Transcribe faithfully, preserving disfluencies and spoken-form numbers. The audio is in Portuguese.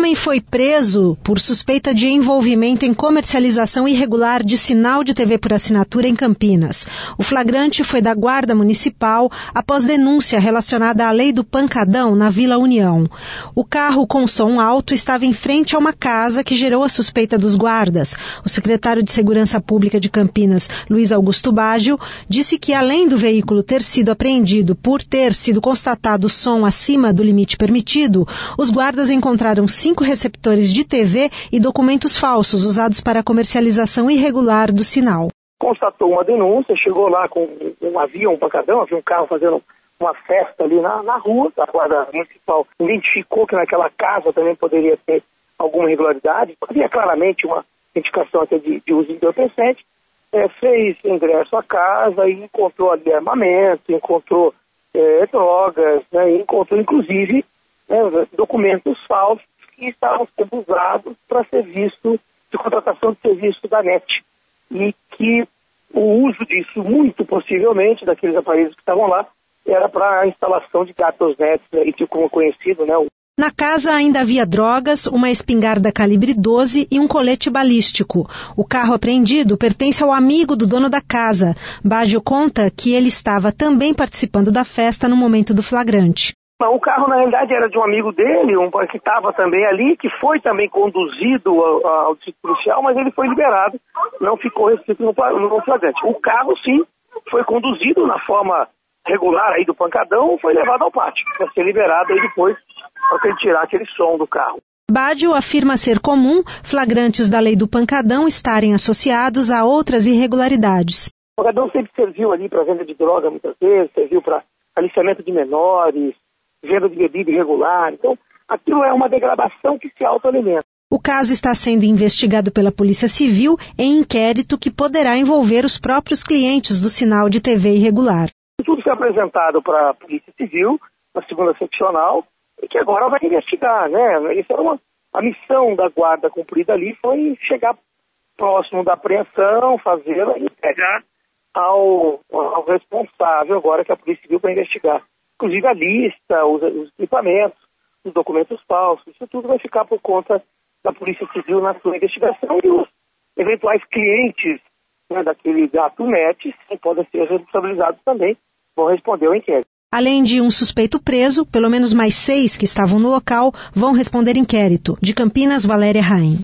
homem foi preso por suspeita de envolvimento em comercialização irregular de sinal de T V por assinatura em Campinas. O flagrante foi da Guarda Municipal após denúncia relacionada à lei do pancadão na Vila União. O carro com som alto estava em frente a uma casa que gerou a suspeita dos guardas. O secretário de Segurança Pública de Campinas, Luiz Augusto Baggio, disse que além do veículo ter sido apreendido por ter sido constatado som acima do limite permitido, os guardas encontraram cinco receptores de T V e documentos falsos usados para a comercialização irregular do sinal. Constatou uma denúncia, chegou lá com um avião, um pancadão, havia um carro fazendo uma festa ali na, na rua. A Guarda Municipal identificou que naquela casa também poderia ter alguma irregularidade, havia claramente uma indicação até de, de uso de entorpecente, é, fez ingresso à casa e encontrou ali armamento, encontrou é, drogas, né, e encontrou inclusive né, documentos falsos que estavam sendo usados para serviço de contratação de serviço da NET, e que o uso disso, muito possivelmente, daqueles aparelhos que estavam lá, era para a instalação de gatos nets, né, como conhecido, né? Na casa ainda havia drogas, uma espingarda calibre doze e um colete balístico. O carro apreendido pertence ao amigo do dono da casa. Baggio conta que ele estava também participando da festa no momento do flagrante. O carro, na realidade, era de um amigo dele, um que estava também ali, que foi também conduzido ao, ao distrito policial, mas ele foi liberado, não ficou restrito no, no flagrante. O carro, sim, foi conduzido na forma regular aí do pancadão, foi levado ao pátio, para ser liberado aí depois, para tirar aquele som do carro. Baggio afirma ser comum flagrantes da lei do pancadão estarem associados a outras irregularidades. O pancadão sempre serviu ali para venda de droga, muitas vezes, serviu para aliciamento de menores, venda de bebida irregular. Então, aquilo é uma degradação que se autoalimenta. O caso está sendo investigado pela Polícia Civil em inquérito que poderá envolver os próprios clientes do sinal de T V irregular. Tudo foi apresentado para a Polícia Civil, na segunda seccional, e que agora vai investigar, né? Isso era uma, a missão da guarda cumprida ali foi chegar próximo da apreensão, fazê-la e pegar ao, ao responsável agora que a Polícia Civil vai investigar. Inclusive a lista, os, os equipamentos, os documentos falsos, isso tudo vai ficar por conta da Polícia Civil na sua investigação, e os eventuais clientes, né, daquele gato net, que podem ser responsabilizados também, vão responder ao inquérito. Além de um suspeito preso, pelo menos mais seis que estavam no local vão responder inquérito. De Campinas, Valéria Raim.